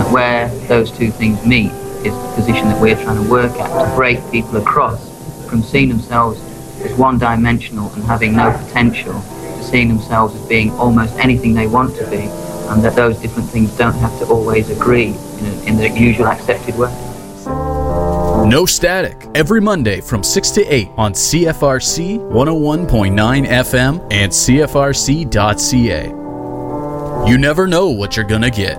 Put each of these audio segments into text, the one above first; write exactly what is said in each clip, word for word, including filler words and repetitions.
where those two things meet is the position that we're trying to work at, to break people across from seeing themselves as one-dimensional and having no potential to seeing themselves as being almost anything they want to be, and that those different things don't have to always agree in, a, in the usual accepted way. No Static, every Monday from six to eight on C F R C one oh one point nine F M and C F R C dot C A. You never know what you're gonna get.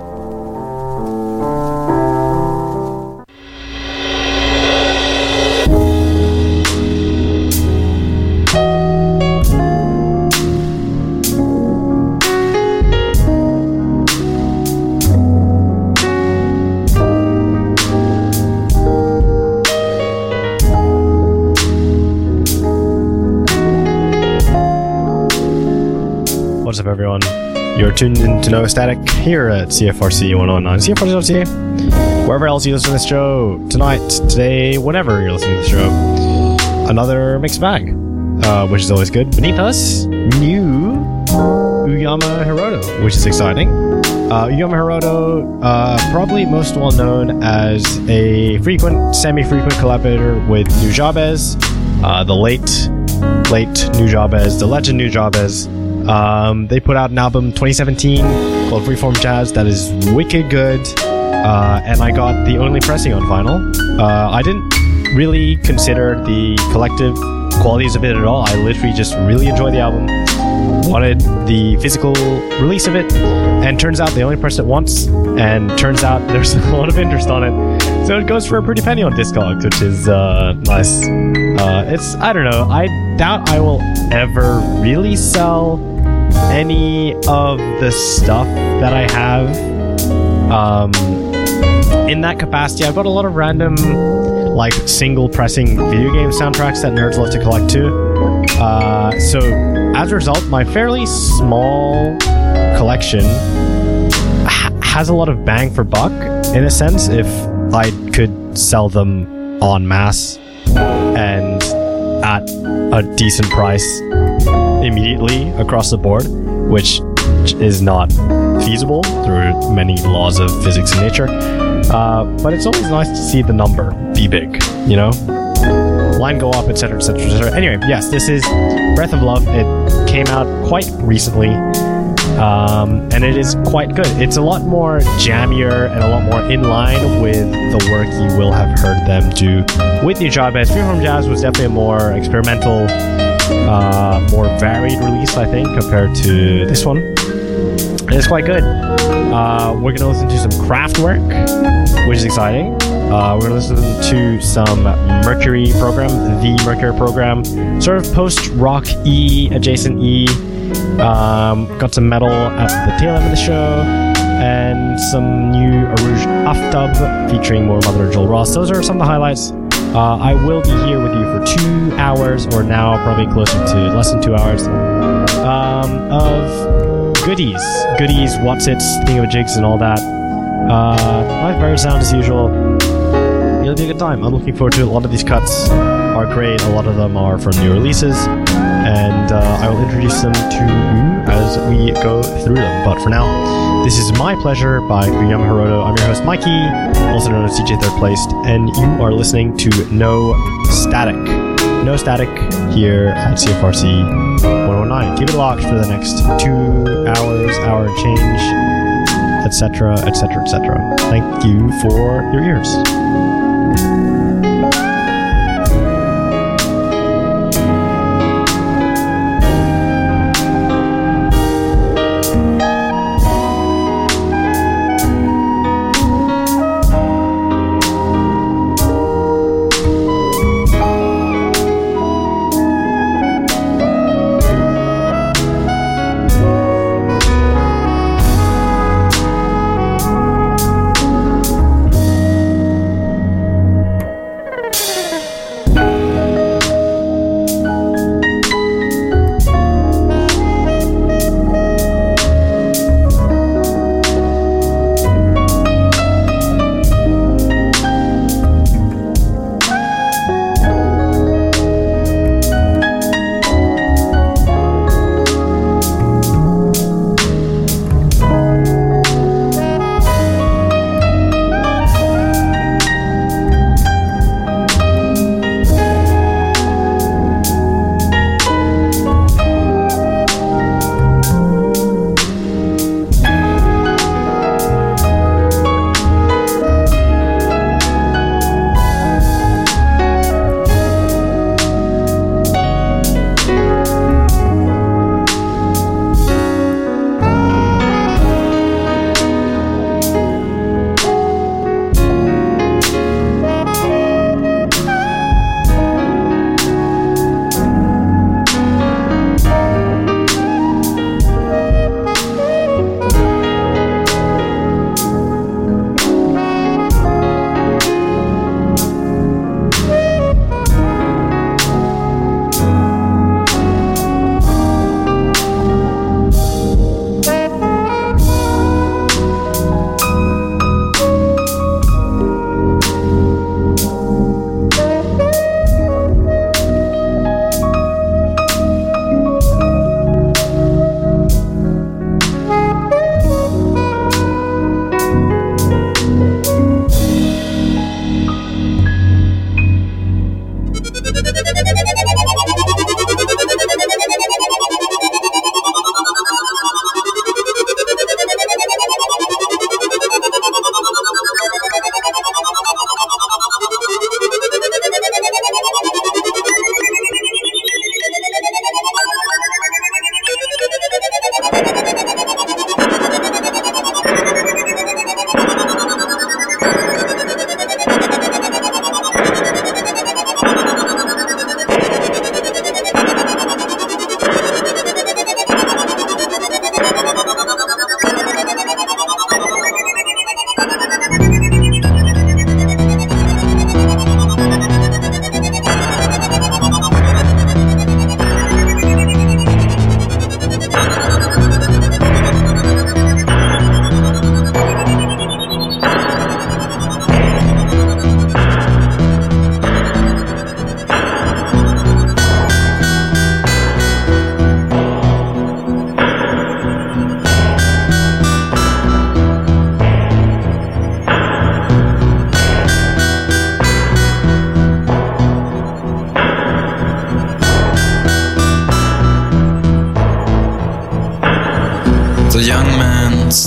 What's up, everyone? You're tuned in to No Static here at C F R C one oh nine, C F R C dot C A, wherever else you listen to this show, tonight, today, whenever you're listening to the show. Another mixed bag, uh, which is always good. Beneath us, new Uyama Hiroto, which is exciting. Uh, Uyama Hiroto, uh, probably most well known as a frequent, semi-frequent collaborator with Nujabes, uh, the late, late Nujabes, the legend Nujabes. Um, they put out an album twenty seventeen called Freeform Jazz that is wicked good, uh, and I got the only pressing on vinyl. Uh, I didn't really consider the collective qualities of it at all. I literally just really enjoyed the album, wanted the physical release of it, and turns out they only pressed it once, and turns out there's a lot of interest on it, so it goes for a pretty penny on Discogs, which is uh, nice. Uh, it's, I don't know, I doubt I will ever really sell any of the stuff that I have um, in that capacity. I've got a lot of random like single pressing video game soundtracks that nerds love to collect too. Uh, so as a result, my fairly small collection ha- has a lot of bang for buck in a sense if I could sell them en masse and at a decent price immediately across the board, which is not feasible through many laws of physics and nature. Uh, but it's always nice to see the number be big, you know? Line go up, et cetera, et cetera, et cetera. Anyway, yes, this is Breath of Love. It came out quite recently, um, and it is quite good. It's a lot more jammier and a lot more in line with the work you will have heard them do with Nujabes. Freeform Jazz was definitely a more experimental, uh, more varied release, I think, compared to this one. And it's quite good. Uh, we're going to listen to some Kraftwerk, which is exciting. Uh, we're going to listen to some Mercury program, the Mercury program, sort of post-rock E, adjacent E. Um, got some metal at the tail end of the show, and some new Arouge Aftab featuring more Mother Joel Ross. Those are some of the highlights. Uh, I will be here with you for two hours, or now probably closer to less than two hours, um, of goodies, goodies, what's its, thingamajigs, and all that. Uh, live very sound as usual. It'll be a good time. I'm looking forward to it. A lot of these cuts are great. A lot of them are from new releases, and uh, I will introduce them to you as we go through them. But for now, this is My Pleasure by Uyama Hiroto. I'm your host, Mikey, also known as C J Third Placed, and you are listening to No Static. No Static here at C F R C one oh nine. Keep it locked for the next two hours, hour and change, et cetera, et cetera, et cetera. Thank you for your ears.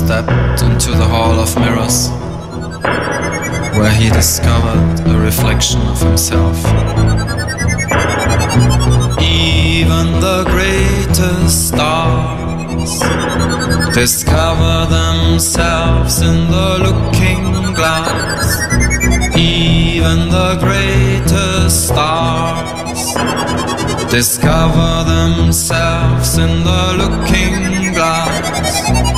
stepped into the hall of mirrors, where he discovered a reflection of himself. Even the greatest stars discover themselves in the looking glass. Even the greatest stars discover themselves in the looking glass.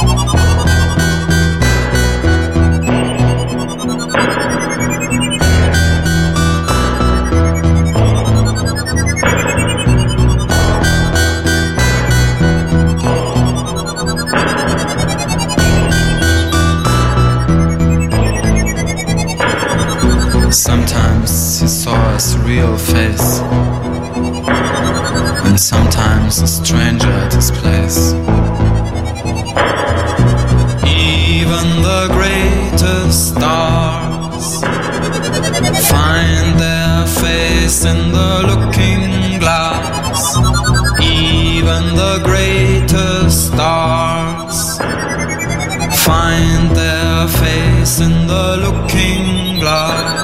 Sometimes he saw his real face, and sometimes a stranger at his place. Even the greatest stars find their face in the looking glass. Even the greatest stars find their face in the looking glass.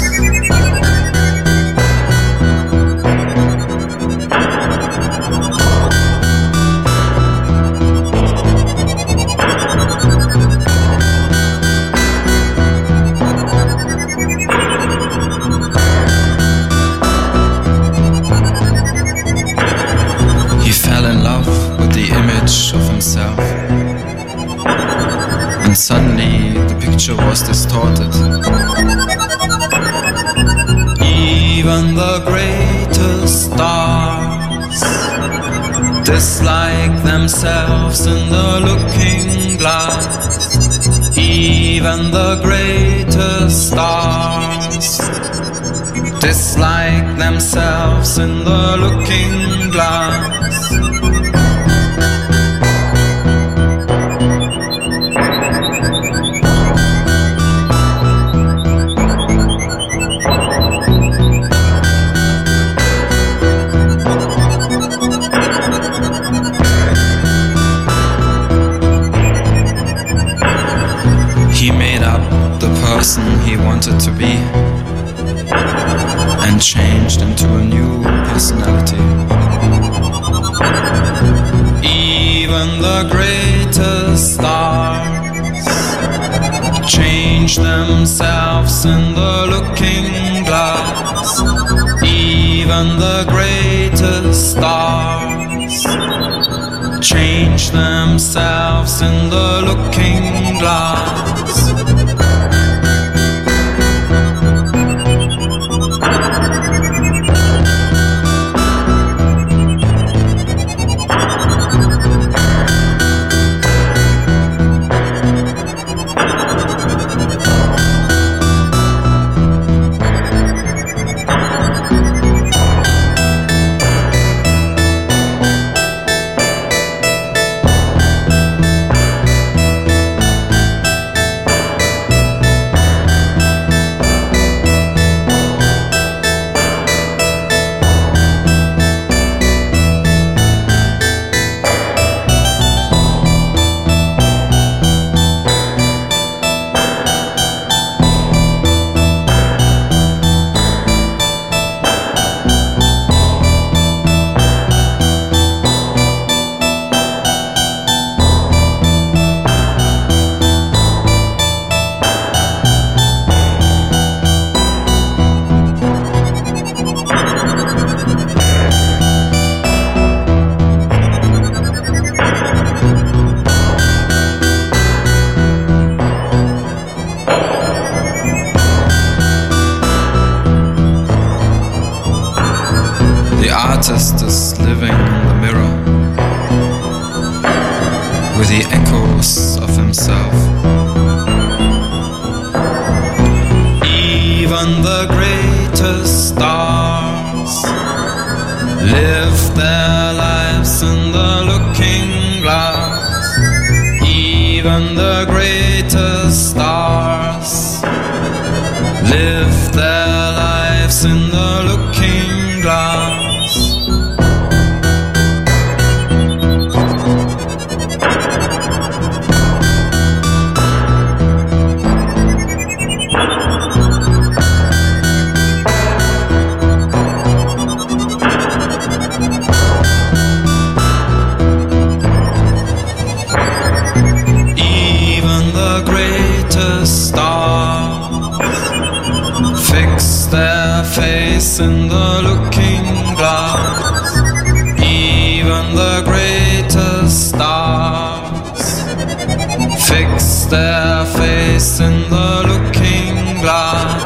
Of himself, and suddenly the picture was distorted. Even the greatest stars dislike themselves in the looking glass. Even the greatest stars dislike themselves in the looking glass. He made up the person he wanted to be and changed into a new personality. Even the greatest stars change themselves in the looking glass. Even the greatest stars change themselves in the looking glass. Artist is living in the mirror with the echoes of himself. Even the greatest stars live their lives in the looking glass. Even the greatest stars live their lives in the looking glass. face in the looking glass. Even the greatest stars fix their face in the looking glass.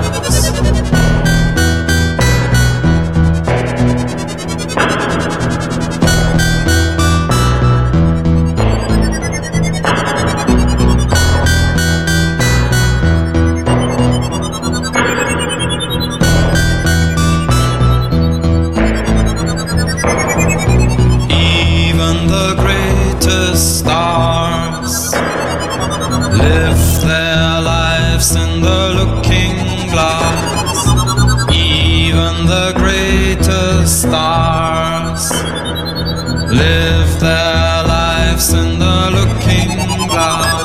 Stars live their lives in the looking glass. Even the greatest stars live their lives in the looking glass.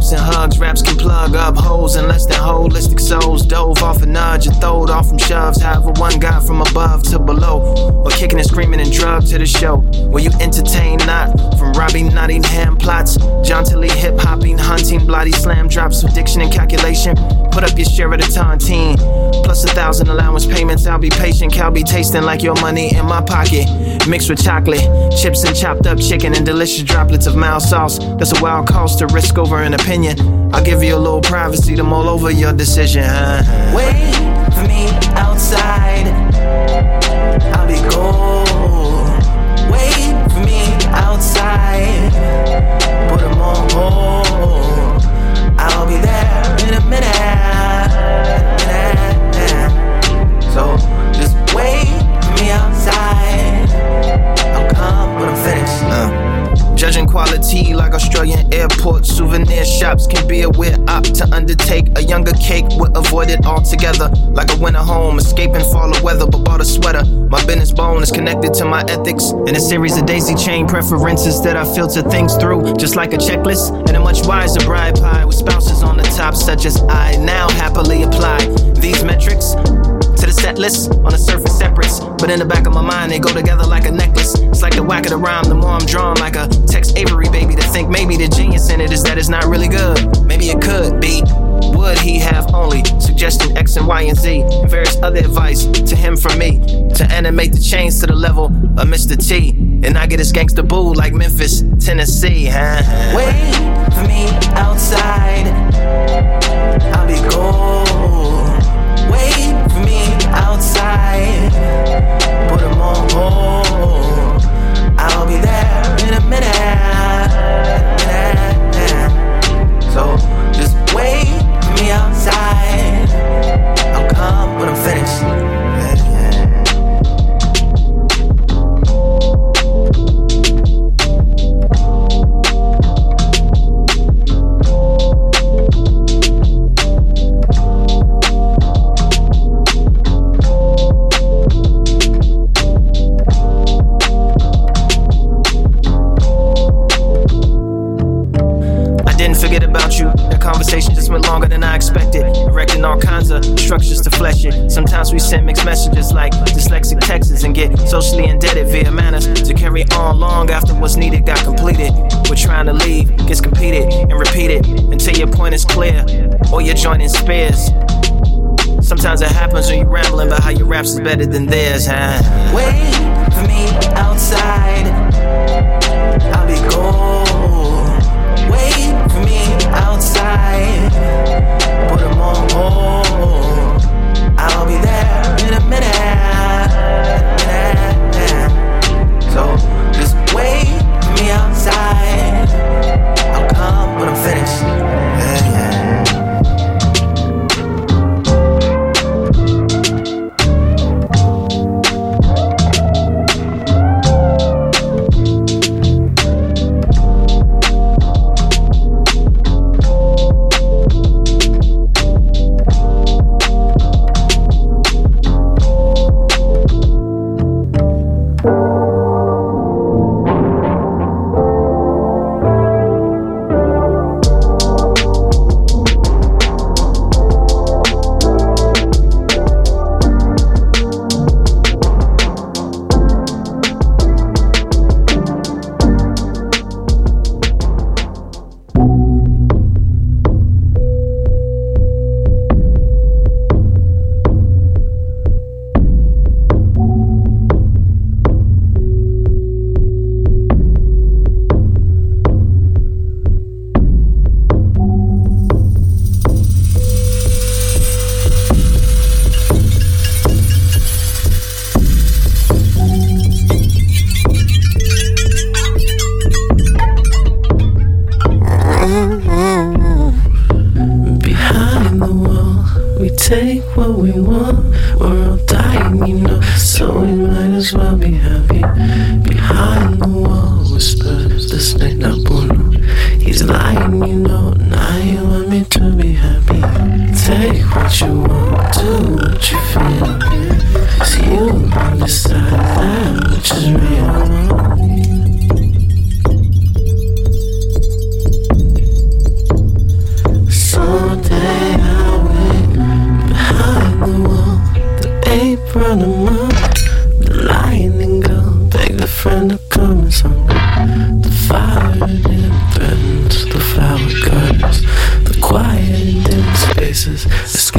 Hugs and hugs, raps can plug up holes in less than holistic souls. Dove off a nudge and throwed off from shoves. However, one got from above to below, or kicking and screaming and drugs to the show. Will you entertain not? From robbing Nottingham plots, jauntily hip hopping, hunting, bloody slam drops with diction and calculation. Put up your share of the tontine, plus a thousand allowance payments. I'll be patient, Cal be tasting like your money in my pocket, mixed with chocolate chips and chopped up chicken and delicious droplets of mild sauce. That's a wild cost to risk over an opinion. I'll give you a little privacy to mull over your decision, huh? Wait for me outside, I'll be gold. Wait for me outside, put them on hold. I'll be there in a minute. So just wait for me outside, I'll come when I'm finished. uh. Judging quality like Australian airport souvenir shops can be a weird op to undertake. A younger cake would avoid it altogether. Like a winter home, escaping fall of weather, but bought a sweater. My business bone is connected to my ethics, and a series of daisy chain preferences that I filter things through, just like a checklist. And a much wiser bride pie with spouses on the top, such as I now happily apply these metrics to the set list. On the surface separates, but in the back of my mind they go together like a necklace. It's like the whack of the rhyme, the more I'm drawn like a Tex Avery baby, to think maybe the genius in it is that it's not really good. Maybe it could be. Would he have only suggesting X and Y and Z and various other advice to him from me to animate the chains to the level of Mister T, and I get his gangster boo like Memphis, Tennessee, huh? Wait for me outside, I'll be gold. Wait for me outside, put them on hold. I'll be there in a minute. So just wait for me outside, I'll come when I'm finished. Conversation just went longer than I expected, erecting all kinds of structures to flesh it. Sometimes we send mixed messages like dyslexic texts and get socially indebted via manners to carry on long after what's needed got completed. We're trying to leave, gets competed and repeated until your point is clear or you're joining spares. Sometimes it happens when you're rambling about how your raps is better than theirs, huh? Wait for me outside, I'll be gold. Wait for me outside, put them on hold. I'll be there in a minute. So just wait for me outside, I'll come when I'm finished. Yeah, yeah. take what we want. We're all dying, you know, so we might as well be happy. Behind the wall whispers the snake Napoleon. He's lying, you know, now you want me to be happy. Take what you want, do what you feel. Cause you can decide that which is real.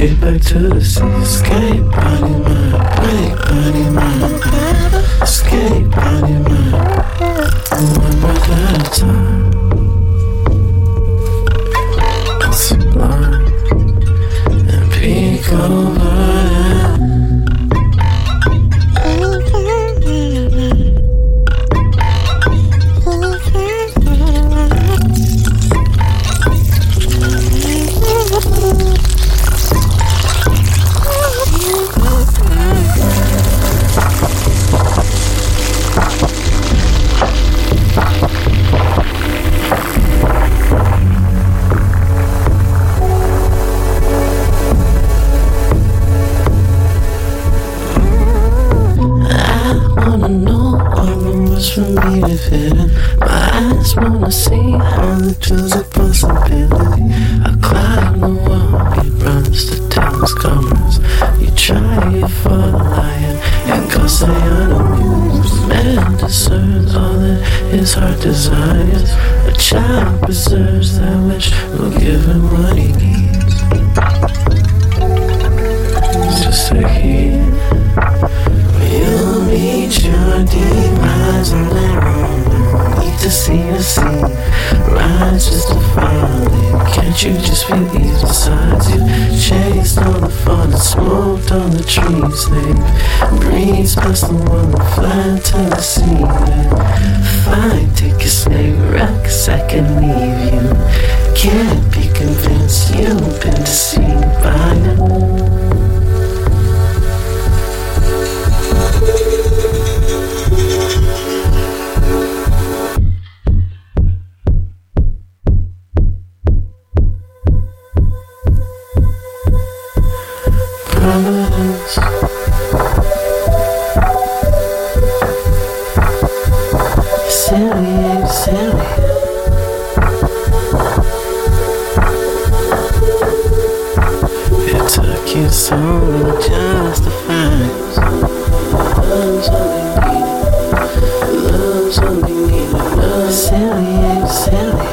Get back to the sea. Escape, body, mind. Break, body, mind. Escape, body, mind. One breath at a time. Sublime and peek over them. For me to fit in. My eyes wanna see all the truths of possibility. I climb the wall, you runs the town's commerce. You try, you fall lying, and cause they unamused. Man discerns all that his heart desires. A child preserves that which will give him what he needs. It's just a key. You'll meet your demise on their own. Need to see the sea, rise just to follow it. Can't you just believe the signs? You chased all the fun and smoked all the trees. They breeze past the one that fly to the sea. Fine, take a snake, rocks, I can leave you. Can't be convinced you've been deceived by it. Silly, silly. It took you so long just to find love's only needed, love's only needed, love. Silly, silly.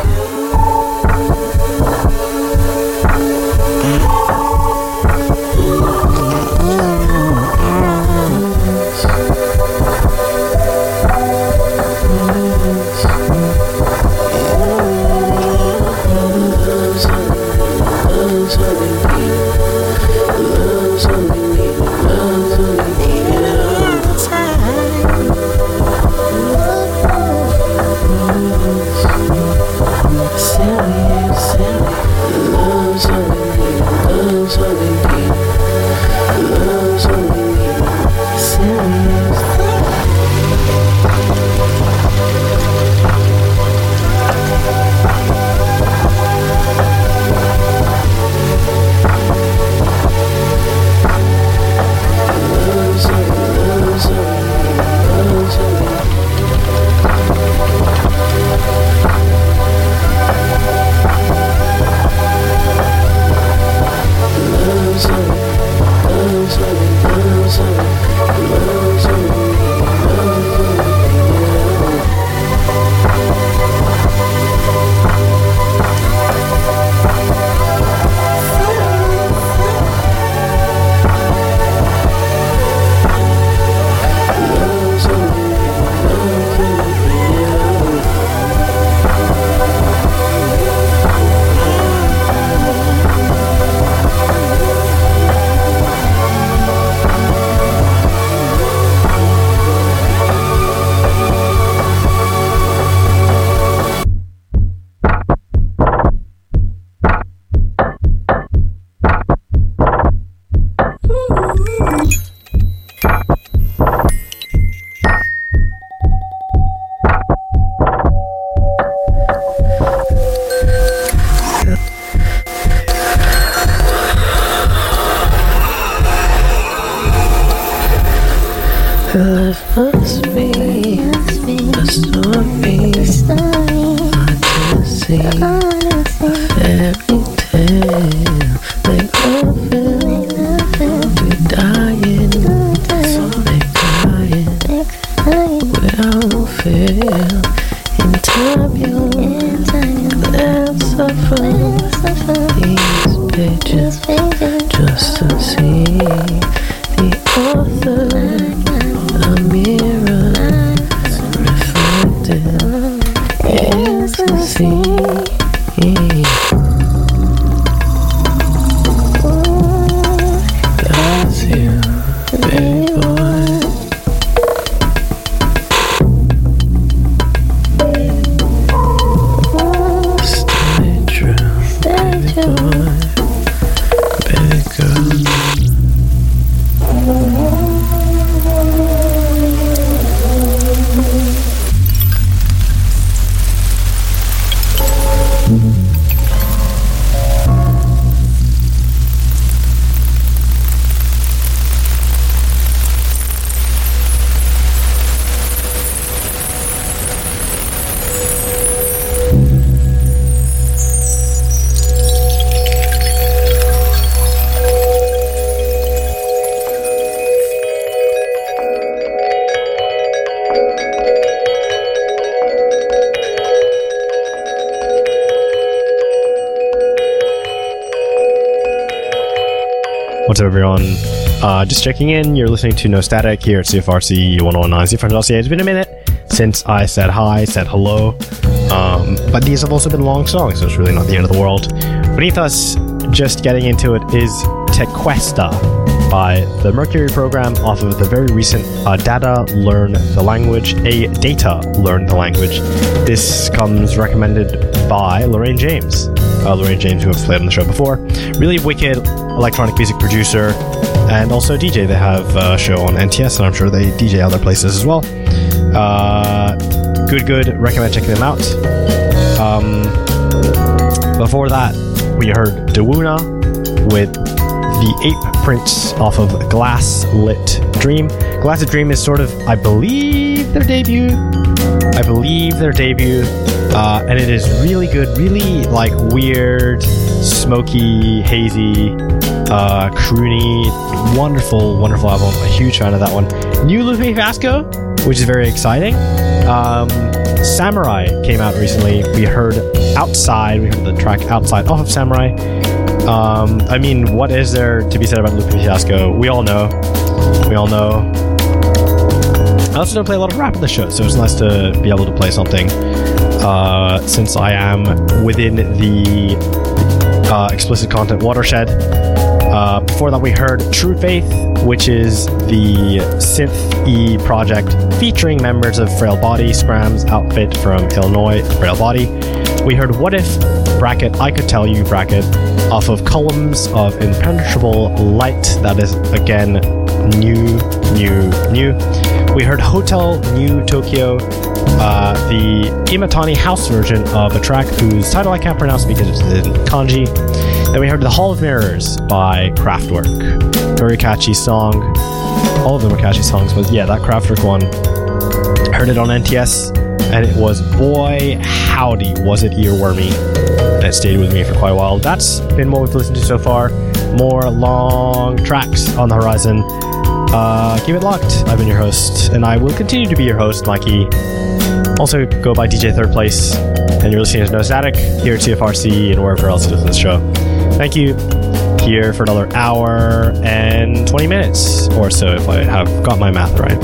Life must be a story, fantasy, fairy tale. Make love feel we dying, so they crying without fear. In time you'll glance suffer. These pages just baby girl. What's up, everyone? Uh, just checking in. You're listening to No Static here at C F R C one oh nine. C F R C. It's been a minute since I said hi, said hello. Um, but these have also been long songs, so it's really not the end of the world. Beneath us, just getting into it, is Tequesta by the Mercury program off of the very recent uh, Data Learn the Language, a Data Learn the Language. This comes recommended by Lorraine James. Uh, Lorraine James, who I've played on the show before. Really wicked electronic music producer and also D J. They have a show on N T S, and I'm sure they D J other places as well. Uh, good, good. Recommend checking them out. Um, before that, we heard Dewuna with the Ape Prince off of Glass Lit Dream. Glass Lit Dream is sort of, I believe, their debut. I believe their debut. Uh, and it is really good, really like weird, smoky, hazy, uh, croony, wonderful, wonderful album. A huge fan of that one. New Lupe Fiasco, which is very exciting. Um, Samurai came out recently. We heard Outside. We heard the track Outside off of Samurai. Um, I mean, what is there to be said about Lupe Fiasco? We all know. We all know. I also don't play a lot of rap on the show, so it's nice to be able to play something. Uh, since I am within the uh, explicit content watershed. Uh, before that, we heard True Faith, which is the synth-y project featuring members of Frail Body, Scram's outfit from Illinois, Frail Body. We heard What If, bracket, I Could Tell You, bracket, off of Columns of Impenetrable Light. That is, again, new, new, new. We heard Hotel New Tokyo, uh, the Imatani house version of a track whose title I can't pronounce because it's in kanji. Then we heard The Hall of Mirrors by Kraftwerk. Very catchy song. All of them are catchy songs, but yeah, that Kraftwerk one. Heard it on N T S, and it was, boy, howdy, was it earwormy. And it stayed with me for quite a while. That's been what we've listened to so far. More long tracks on the horizon. Uh, keep it locked. I've been your host, and I will continue to be your host, Mikey. Also, go by D J Third Place, and you're listening to No Static here at C F R C and wherever else you listen to this show. Thank you. Here for another hour and twenty minutes or so, if I have got my math right.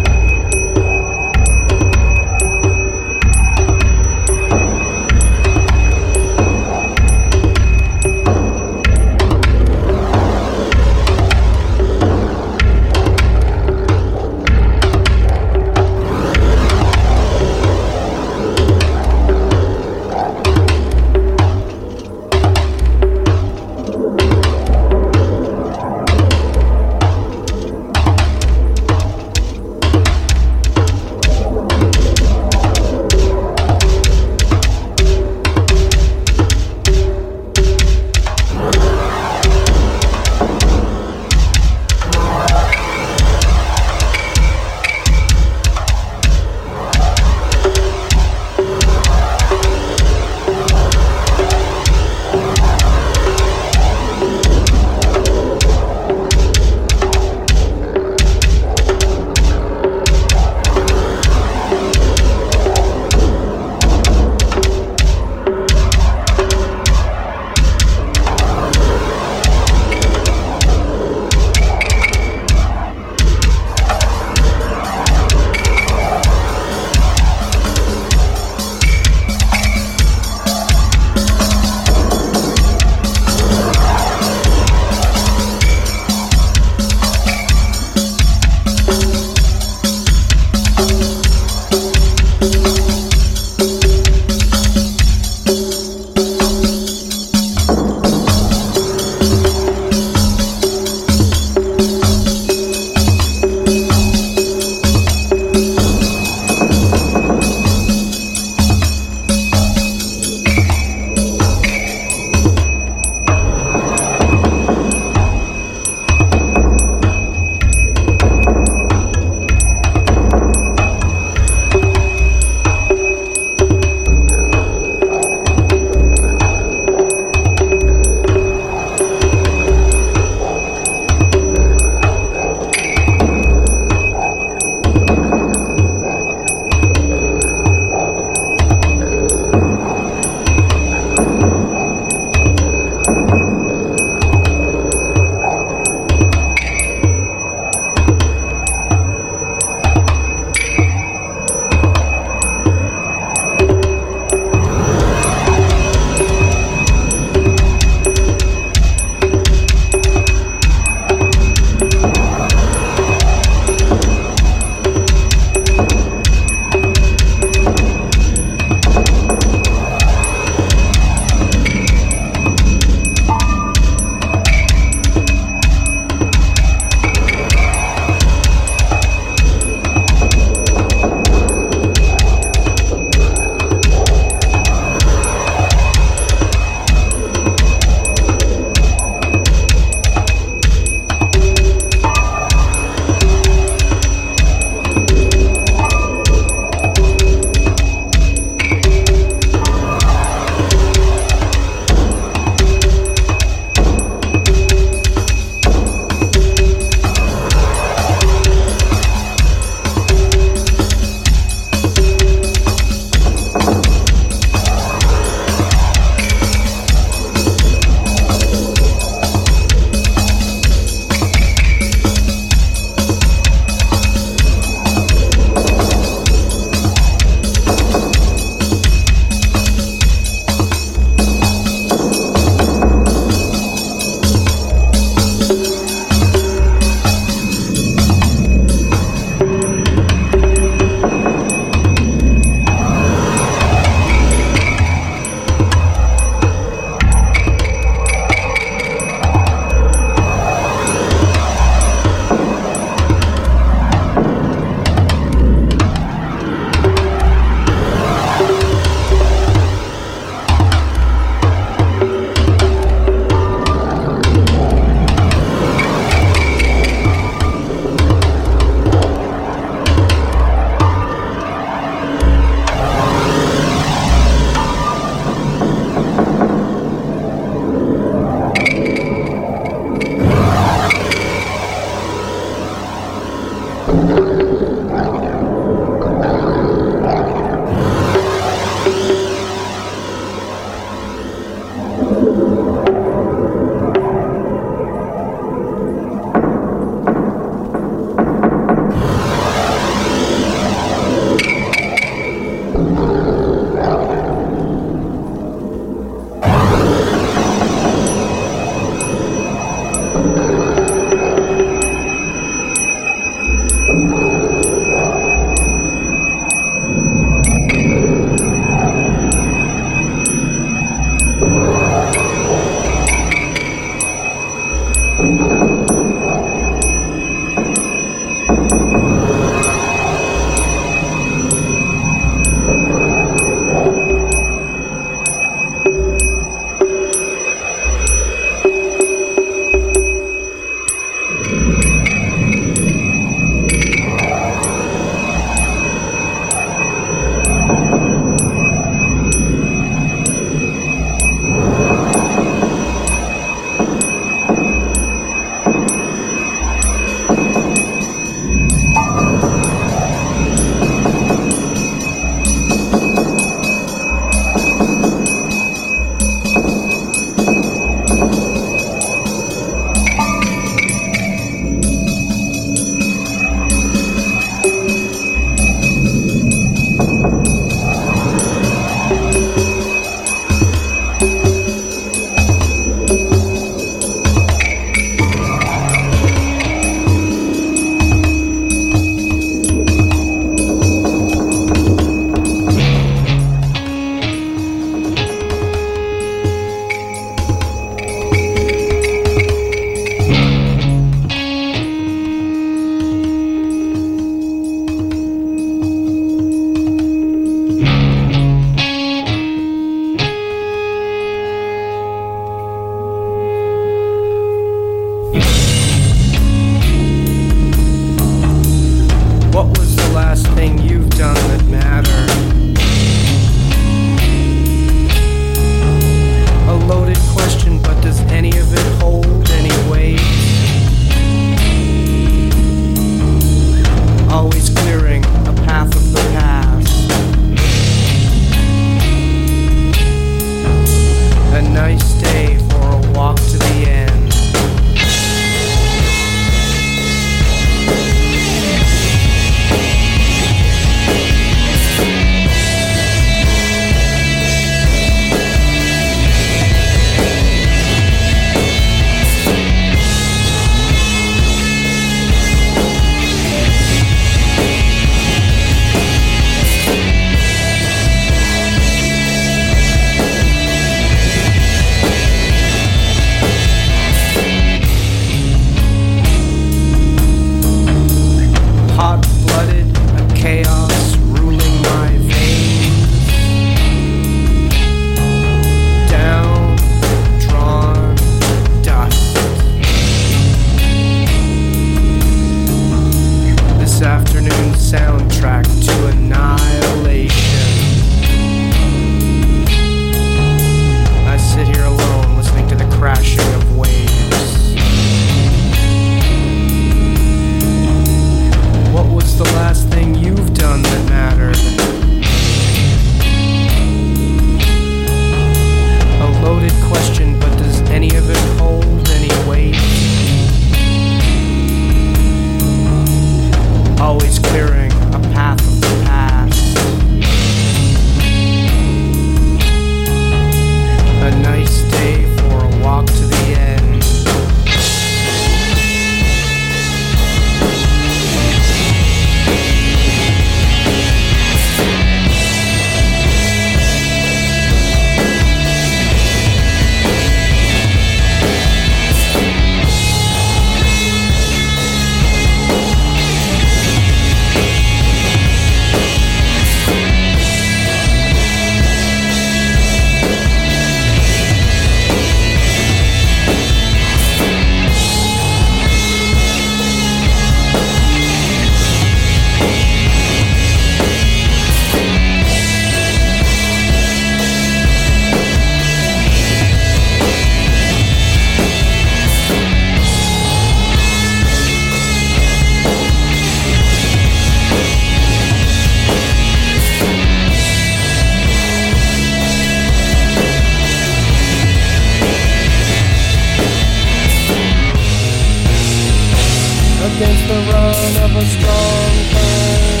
against the run of a strong current.